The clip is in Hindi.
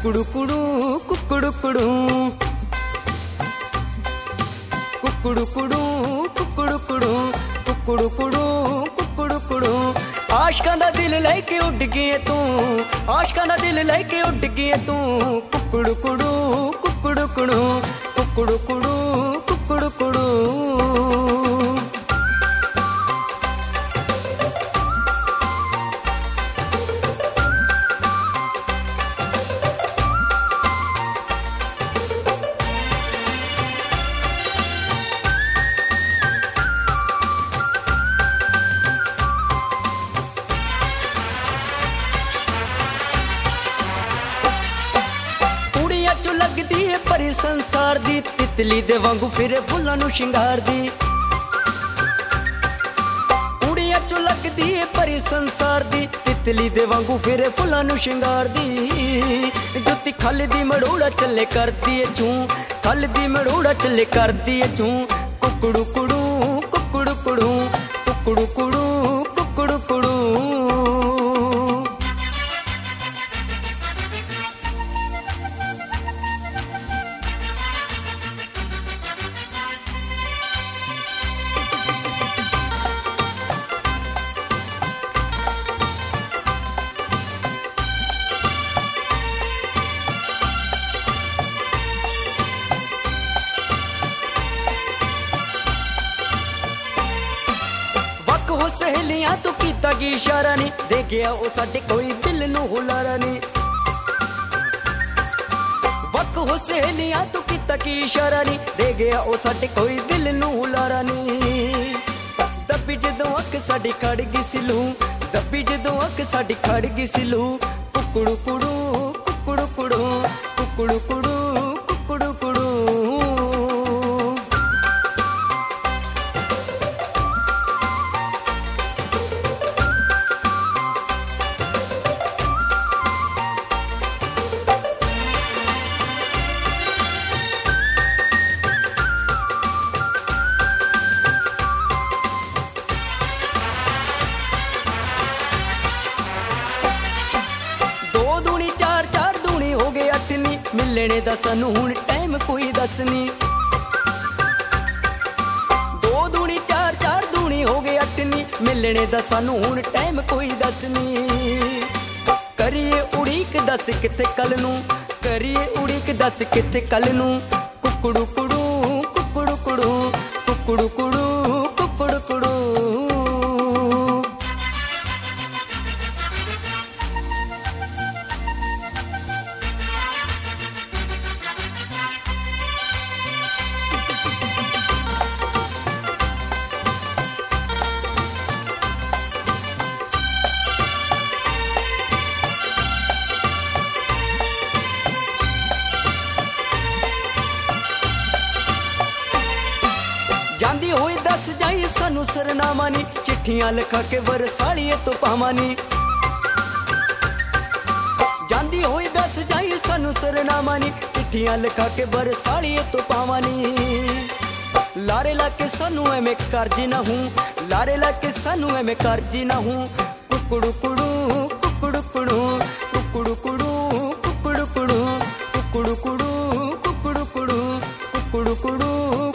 कुकड़ू कुड़ू कुकड़ू कुड़ू कुकड़ू कुड़ू कुकड़ू कुड़ू कुकड़ू कुड़ू कुकड़ू कुड़ू आशकां दा दिल लेके उड़ गई तू आशकां दा दिल लेके उड़ गई तू कुकड़ू कुड़ू कुकड़ू कुड़ू कुकड़ू कुड़ू कुकड़ू कुड़ू लगदी है परी संसार दी तितली दे वांगू फिरे फुल्लां नू शिंगार दी कुड़ियां चो लगदी है परी संसार दी तितली दे वांगू फिरे फुल्लां नू शिंगार दी जुत्ती खल दी मड़ोड़ा चले करदी है चूं खल दी मड़ोड़ा चले करदी है चूं कुकड़ू कुड़ू कुकड़ू कुड़ू कुकड़ू कुड़ू कुकड़ू कुड़ू सहेलियां तू कीता की इशारा नहीं दे गया ओ साडे कोई दिल नू हुलारा नहीं वक हो सहेलियां तू कीता की इशारा नहीं दे गया ओ साडे कोई दिल नू हुलारा नहीं दब्बी जदों अख साडी खड़ गई सिलू दब्बी जदों अख साडी खड़ गई सिलू कुकड़ू कुड़ू कुकड़ू कुड़ू कुकड़ू कुड़ू कुकड़ू कुड़ू मिलने दा सानू हुण टाइम कोई दस नी दो दूनी चार चार दूनी हो गए अठ नी मिलने दा सानू हुण टाइम कोई दस नी करिए उड़ीक दस किथे कल नू करिए उड़ीक दस किथे कल नू कुकड़ू कुड़ू कुकड़ू कुड़ू कुकड़ू कुड़ू कुकड़ू कुड़ू जांदी होई दस जाई सानू सरनामा नी चिट्ठियां लिखा के वरसालिए तो पावा नी जांदी होई दस जाई सानू सरनामा नी चिट्ठियां लिखा के वरसालिए तो पावा नी लारे लाके सानू एवें करजी ना हूं लारे लाके सानू एवें करजी ना हूं कुकड़ू कुड़ू कुकड़ू कुड़ू कुकड़ू कुड़ू कुकड़ू कुड़ू कुकड़ू कुड़ू कुकड़ू कुड़ू कुकड़ू कुड़ू